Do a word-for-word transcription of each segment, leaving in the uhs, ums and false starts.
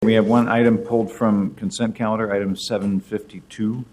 We have one item pulled from consent calendar, item seven fifty-two.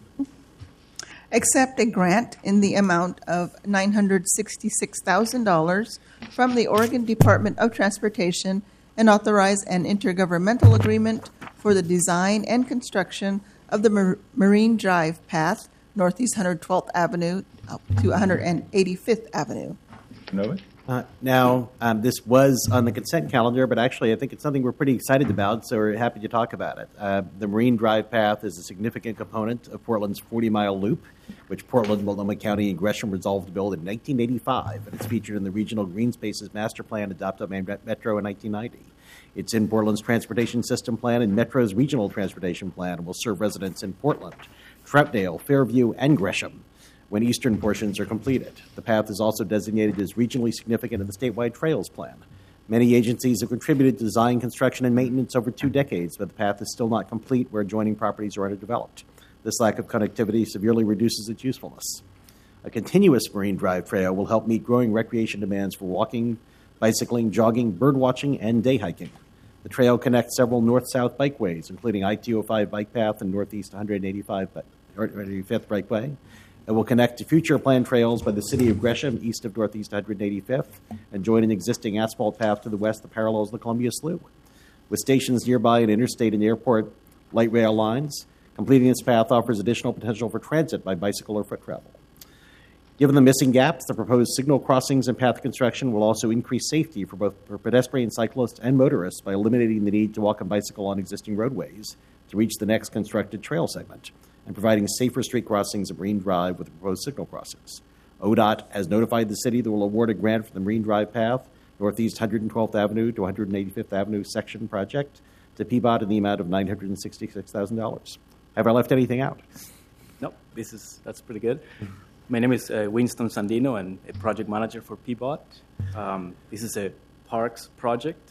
Accept a grant in the amount of nine hundred sixty-six thousand dollars from the Oregon Department of Transportation and authorize an intergovernmental agreement for the design and construction of the Mar- Marine Drive path, Northeast one hundred twelfth Avenue to one hundred eighty-fifth Avenue. Nova? Uh, now, um, this was on the consent calendar, but actually I think it's something we're pretty excited about, so we're happy to talk about it. Uh, the Marine Drive path is a significant component of Portland's forty-mile loop, which Portland, Multnomah County, and Gresham resolved to build in nineteen eighty-five, and it's featured in the Regional Green Spaces Master Plan adopted by Metro in nineteen ninety. It's in Portland's Transportation System Plan and Metro's Regional Transportation Plan and will serve residents in Portland, Troutdale, Fairview, and Gresham when eastern portions are completed. The path is also designated as regionally significant in the statewide Trails Plan. Many agencies have contributed to design, construction, and maintenance over two decades, but the path is still not complete where adjoining properties are underdeveloped. This lack of connectivity severely reduces its usefulness. A continuous Marine Drive trail will help meet growing recreation demands for walking, bicycling, jogging, birdwatching, and day hiking. The trail connects several north-south bikeways, including I two oh five bike path and Northeast one hundred eighty-fifth bikeway. It will connect to future planned trails by the city of Gresham, east of Northeast one hundred eighty-fifth, and join an existing asphalt path to the west that parallels the Columbia Slough. With stations nearby and interstate and airport light rail lines, completing this path offers additional potential for transit by bicycle or foot travel. Given the missing gaps, the proposed signal crossings and path construction will also increase safety for both for pedestrians, cyclists, and motorists by eliminating the need to walk and bicycle on existing roadways to reach the next constructed trail segment, and providing safer street crossings at Marine Drive with the proposed signal crossings. O D O T has notified the city that will award a grant for the Marine Drive path, Northeast one hundred twelfth Avenue to one hundred eighty-fifth Avenue section project to P B O T in the amount of nine hundred sixty-six thousand dollars. Have I left anything out? No, this is that's pretty good. My name is uh, Winston Sandino. I'm a project manager for P B O T. Um, this is a parks project.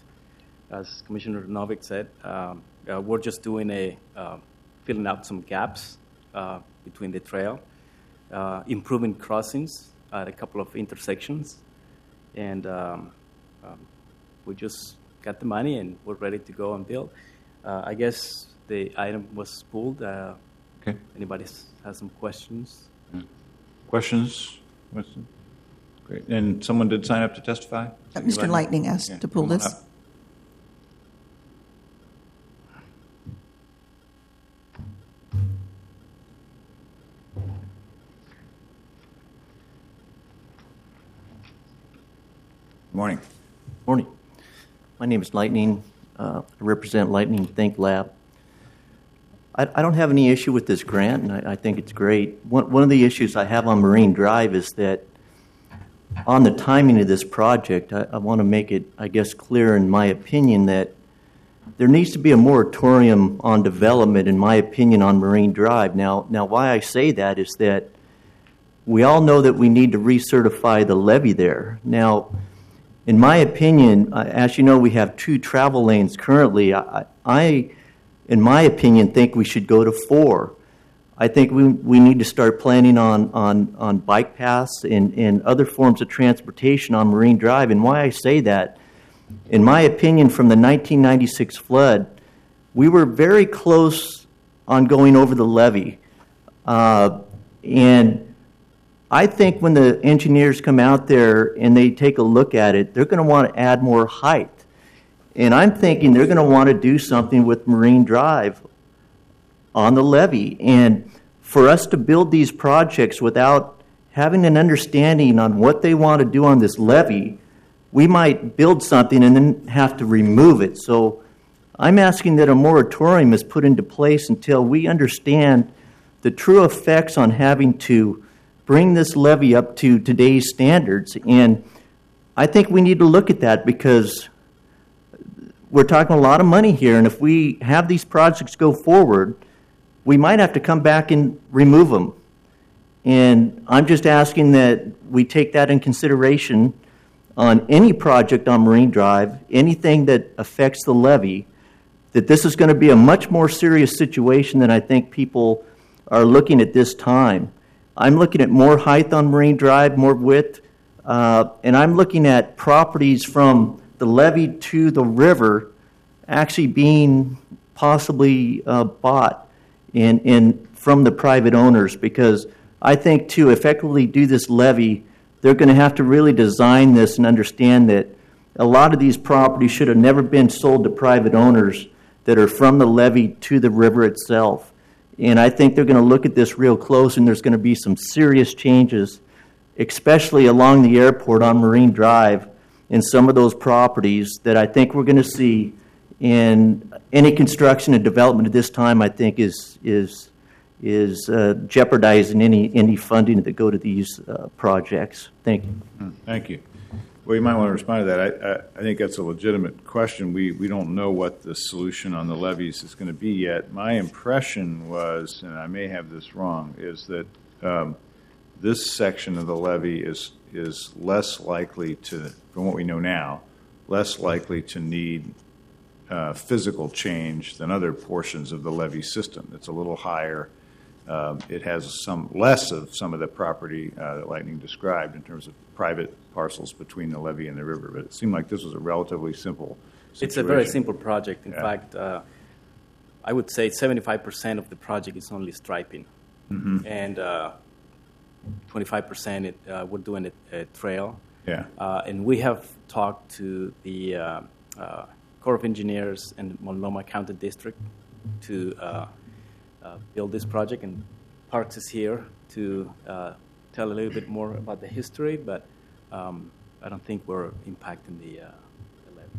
As Commissioner Novick said, um, uh, we're just doing a uh, filling out some gaps uh, between the trail, uh, improving crossings at a couple of intersections, and um, um, we just got the money and we're ready to go and build. Uh, I guess the item was pulled. Uh, okay. Anybody has some questions? Yeah. Questions? Questions? Great. And someone did sign up to testify? Uh, Mister Lightning asked yeah. to pull this. Up. Morning. Morning. My name is Lightning. Uh, I represent Lightning Think Lab. I, I don't have any issue with this grant, and I, I think it's great. One, one of the issues I have on Marine Drive is that on the timing of this project, I, I want to make it, I guess, clear in my opinion that there needs to be a moratorium on development, in my opinion, on Marine Drive. Now, now, why I say that is that we all know that we need to recertify the levee there. Now, in my opinion, uh, as you know, we have two travel lanes currently. I, I, in my opinion, think we should go to four. I think we we need to start planning on on, on bike paths and, and other forms of transportation on Marine Drive. And why I say that, in my opinion, from the nineteen ninety-six flood, we were very close on going over the levee. Uh, and I think when the engineers come out there and they take a look at it, they're going to want to add more height. And I'm thinking they're going to want to do something with Marine Drive on the levee. And for us to build these projects without having an understanding on what they want to do on this levee, we might build something and then have to remove it. So I'm asking that a moratorium is put into place until we understand the true effects on having to bring this levee up to today's standards. And I think we need to look at that because we're talking a lot of money here, and if we have these projects go forward, we might have to come back and remove them. And I'm just asking that we take that in consideration on any project on Marine Drive, anything that affects the levee, that this is going to be a much more serious situation than I think people are looking at this time. I'm looking at more height on Marine Drive, more width, uh, and I'm looking at properties from the levee to the river actually being possibly uh, bought in, in from the private owners, because I think to effectively do this levy, they're going to have to really design this and understand that a lot of these properties should have never been sold to private owners that are from the levee to the river itself. And I think they're going to look at this real close, and there's going to be some serious changes, especially along the airport on Marine Drive in some of those properties that I think we're going to see. In any construction and development at this time, I think is is is uh, jeopardizing any any funding that go to these uh, projects. Thank you. Thank you. Well, you might want to respond to that. I, I, I think that's a legitimate question. We we don't know what the solution on the levies is going to be yet. My impression was, and I may have this wrong, is that um, this section of the levee is is less likely to, from what we know now, less likely to need uh, physical change than other portions of the levee system. It's a little higher. Um, it has some less of some of the property uh, that Lightning described in terms of private parcels between the levee and the river, but it seemed like this was a relatively simple situation. It's a very simple project. In Yeah. fact, uh, I would say seventy-five percent of the project is only striping, Mm-hmm. and uh, twenty-five percent it, uh, we're doing a, a trail. Yeah. Uh, and we have talked to the uh, uh, Corps of Engineers and Multnomah County District to uh, uh, build this project, and Parks is here to uh, tell a little bit more about the history, but um, I don't think we're impacting the, uh, the levee.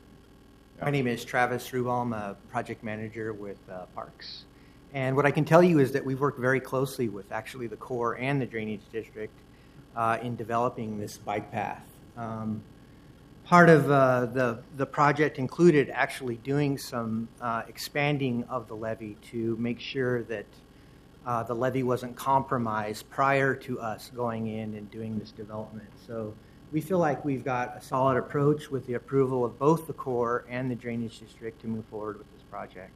My name is Travis Rubal. I'm a project manager with uh, Parks. And what I can tell you is that we've worked very closely with actually the Corps and the Drainage District uh, in developing this bike path. Um, part of uh, the, the project included actually doing some uh, expanding of the levee to make sure that uh, the levee wasn't compromised prior to us going in and doing this development. So we feel like we've got a solid approach with the approval of both the Corps and the Drainage District to move forward with this project.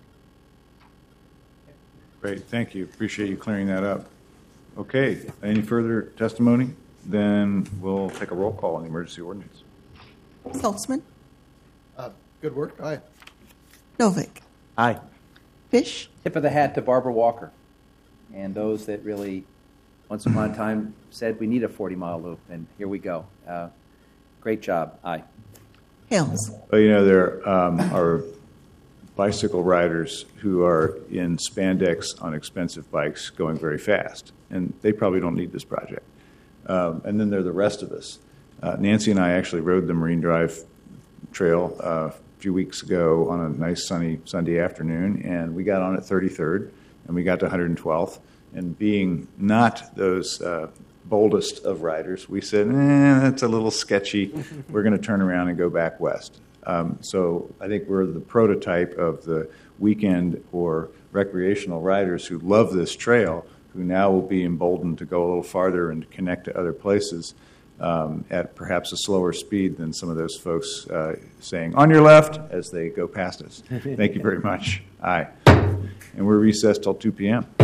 Great, thank you. Appreciate you clearing that up. Okay, any further testimony? Then we'll take a roll call on the emergency ordinance. Saltzman, Uh, Good work. Aye. Novick, Aye. Fish, Tip of the hat to Barbara Walker and those that really, once upon a time, said we need a forty-mile loop, and here we go. Uh, great job. Aye. Hales. Well, you know, there um, are bicycle riders who are in spandex on expensive bikes going very fast, and they probably don't need this project. Um, and then there are the rest of us. Uh, Nancy and I actually rode the Marine Drive Trail uh, a few weeks ago on a nice sunny Sunday afternoon, and we got on at thirty-third, and we got to one hundred twelfth. And being not those uh, boldest of riders, we said, eh, that's a little sketchy. We're going to turn around and go back west. Um, so I think we're the prototype of the weekend or recreational riders who love this trail, who now will be emboldened to go a little farther and to connect to other places um, at perhaps a slower speed than some of those folks uh, saying, on your left, as they go past us. Thank you very much. Aye. And we're recessed till two p.m.